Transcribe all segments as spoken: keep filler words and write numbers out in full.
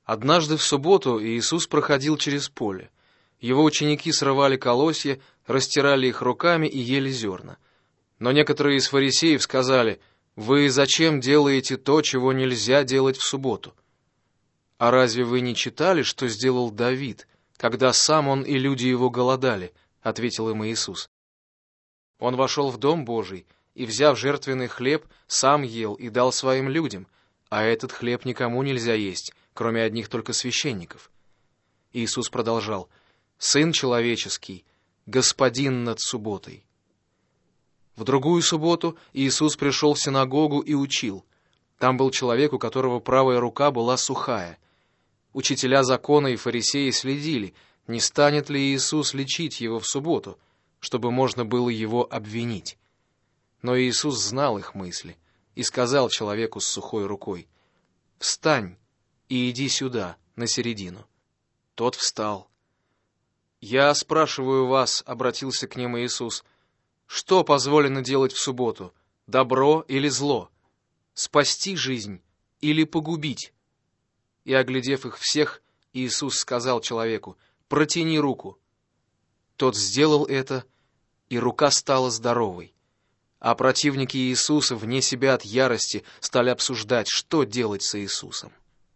Однажды в субботу Иисус проходил через поле. Его ученики срывали колосья, растирали их руками и ели зерна. Но некоторые из фарисеев сказали: «Вы зачем делаете то, чего нельзя делать в субботу? А разве вы не читали, что сделал Давид, когда сам он и люди его голодали?» — ответил им Иисус. Он вошел в дом Божий и, взяв жертвенный хлеб, сам ел и дал своим людям, а этот хлеб никому нельзя есть, кроме одних только священников. Иисус продолжал: «Сын человеческий, господин над субботой». В другую субботу Иисус пришел в синагогу и учил. Там был человек, у которого правая рука была сухая. Учителя закона и фарисеи следили, не станет ли Иисус лечить его в субботу, чтобы можно было его обвинить. Но Иисус знал их мысли и сказал человеку с сухой рукой: «Встань и иди сюда, на середину». Тот встал. «Я спрашиваю вас», — обратился к ним Иисус, — «что позволено делать в субботу, добро или зло? Спасти жизнь или погубить?» И, оглядев их всех, Иисус сказал человеку: «Протяни руку». Тот сделал это, и рука стала здоровой. А противники Иисуса вне себя от ярости стали обсуждать, что делать с Иисусом.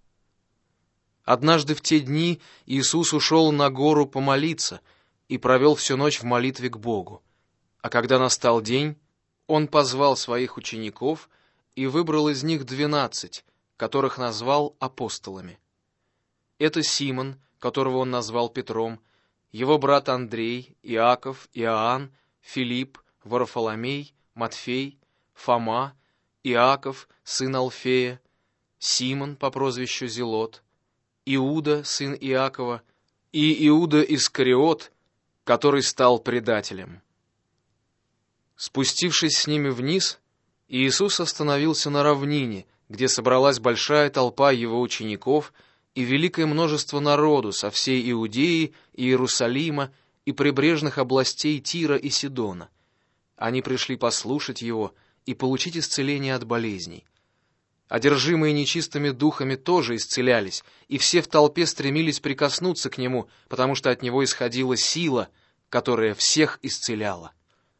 Однажды в те дни Иисус ушел на гору помолиться и провел всю ночь в молитве к Богу. А когда настал день, Он позвал своих учеников и выбрал из них двенадцать, которых назвал апостолами. Это Симон, которого Он назвал Петром, его брат Андрей, Иаков, Иоанн, Филипп, Варфоломей, Матфей, Фома, Иаков, сын Алфея, Симон по прозвищу Зелот, Иуда, сын Иакова, и Иуда Искариот, который стал предателем. Спустившись с ними вниз, Иисус остановился на равнине, где собралась большая толпа его учеников и великое множество народу со всей Иудеи и Иерусалима и прибрежных областей Тира и Сидона. Они пришли послушать его и получить исцеление от болезней. Одержимые нечистыми духами тоже исцелялись, и все в толпе стремились прикоснуться к нему, потому что от него исходила сила, которая всех исцеляла.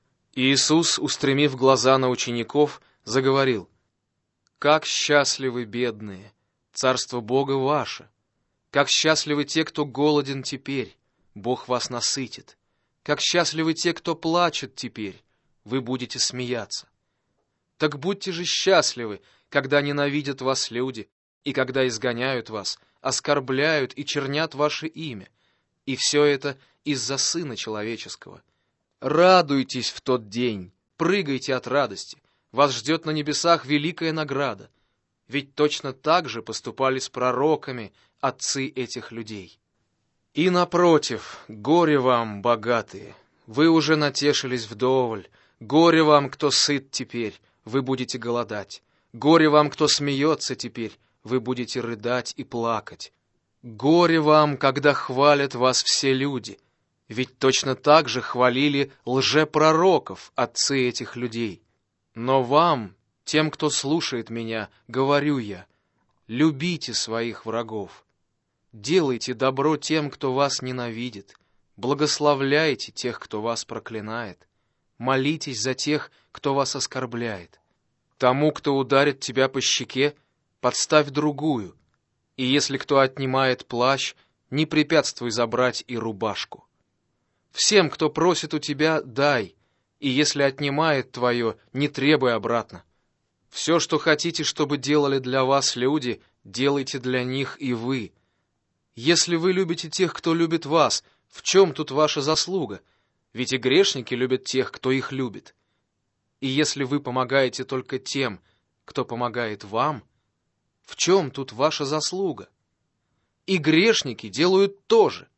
Иисус, устремив глаза на учеников, заговорил: «Как счастливы бедные! Царство Бога ваше! Как счастливы те, кто голоден теперь! Бог вас насытит! Как счастливы те, кто плачет теперь! Вы будете смеяться! Так будьте же счастливы, когда ненавидят вас люди, и когда изгоняют вас, оскорбляют и чернят ваше имя, и все это из-за Сына Человеческого. Радуйтесь в тот день, прыгайте от радости, вас ждет на небесах великая награда, ведь точно так же поступали с пророками отцы этих людей. И напротив, горе вам, богатые, вы уже натешились вдоволь, горе вам, кто сыт теперь, вы будете голодать. Горе вам, кто смеется теперь, вы будете рыдать и плакать. Горе вам, когда хвалят вас все люди, ведь точно так же хвалили лжепророков отцы этих людей. Но вам, тем, кто слушает меня, говорю я: любите своих врагов, делайте добро тем, кто вас ненавидит, благословляйте тех, кто вас проклинает, молитесь за тех, кто вас оскорбляет. Тому, кто ударит тебя по щеке, подставь другую, и если кто отнимает плащ, не препятствуй забрать и рубашку. Всем, кто просит у тебя, дай, и если отнимает твое, не требуй обратно. Все, что хотите, чтобы делали для вас люди, делайте для них и вы. Если вы любите тех, кто любит вас, в чем тут ваша заслуга? Ведь и грешники любят тех, кто их любит. И если вы помогаете только тем, кто помогает вам, в чем тут ваша заслуга? И грешники делают то же.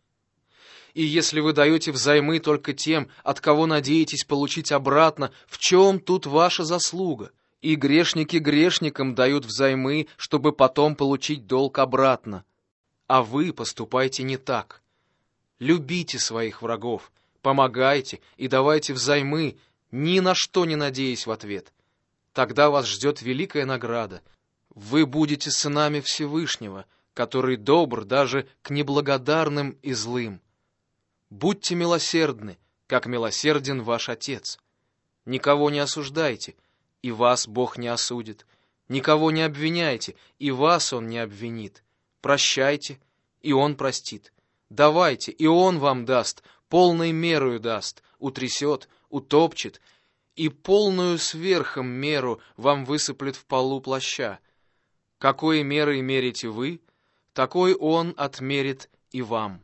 И если вы даете взаймы только тем, от кого надеетесь получить обратно, в чем тут ваша заслуга? И грешники грешникам дают взаймы, чтобы потом получить долг обратно. А вы поступайте не так. Любите своих врагов, помогайте и давайте взаймы, ни на что не надеясь в ответ. Тогда вас ждет великая награда. Вы будете сынами Всевышнего, который добр даже к неблагодарным и злым. Будьте милосердны, как милосерден ваш Отец. Никого не осуждайте, и вас Бог не осудит. Никого не обвиняйте, и вас Он не обвинит. Прощайте, и Он простит. Давайте, и Он вам даст, полной мерою даст, утрясет, утопчет, и полную сверхом меру вам высыплет в полу плаща. Какой мерой мерите вы, такой Он отмерит и вам».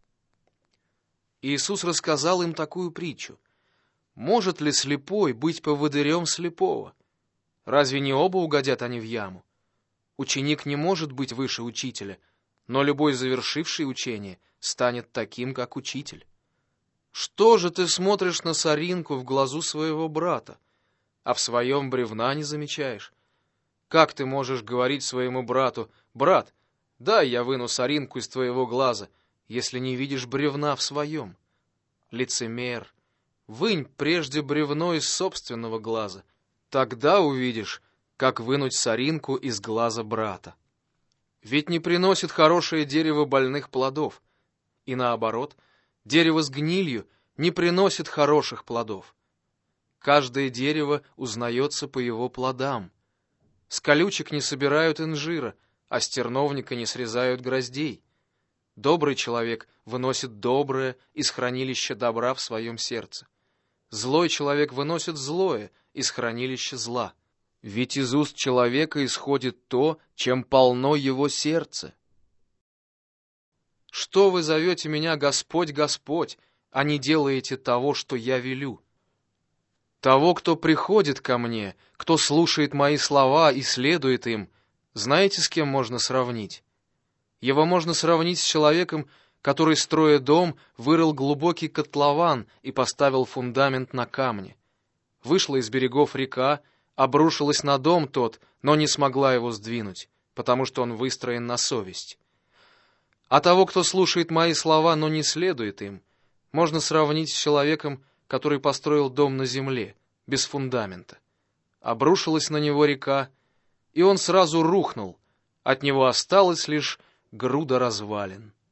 Иисус рассказал им такую притчу. Может ли слепой быть поводырем слепого? Разве не оба угодят они в яму? Ученик не может быть выше учителя, но любой завершивший учение станет таким, как учитель. Что же ты смотришь на соринку в глазу своего брата, а в своем бревна не замечаешь? Как ты можешь говорить своему брату: «Брат, дай я выну соринку из твоего глаза», если не видишь бревна в своем? Лицемер, вынь прежде бревно из собственного глаза, тогда увидишь, как вынуть соринку из глаза брата. Ведь не приносит хорошее дерево больных плодов, и наоборот, дерево с гнилью не приносит хороших плодов. Каждое дерево узнается по его плодам. С колючек не собирают инжира, а с терновника не срезают гроздей. Добрый человек выносит доброе из хранилища добра в своем сердце. Злой человек выносит злое из хранилища зла. Ведь из уст человека исходит то, чем полно его сердце. Что вы зовете меня Господь, Господь, а не делаете того, что я велю? Того, кто приходит ко мне, кто слушает мои слова и следует им, знаете, с кем можно сравнить? Его можно сравнить с человеком, который, строя дом, вырыл глубокий котлован и поставил фундамент на камне. Вышла из берегов река, обрушилась на дом тот, но не смогла его сдвинуть, потому что он выстроен на совесть. А того, кто слушает мои слова, но не следует им, можно сравнить с человеком, который построил дом на земле, без фундамента. Обрушилась на него река, и он сразу рухнул, от него осталась лишь груда развалин.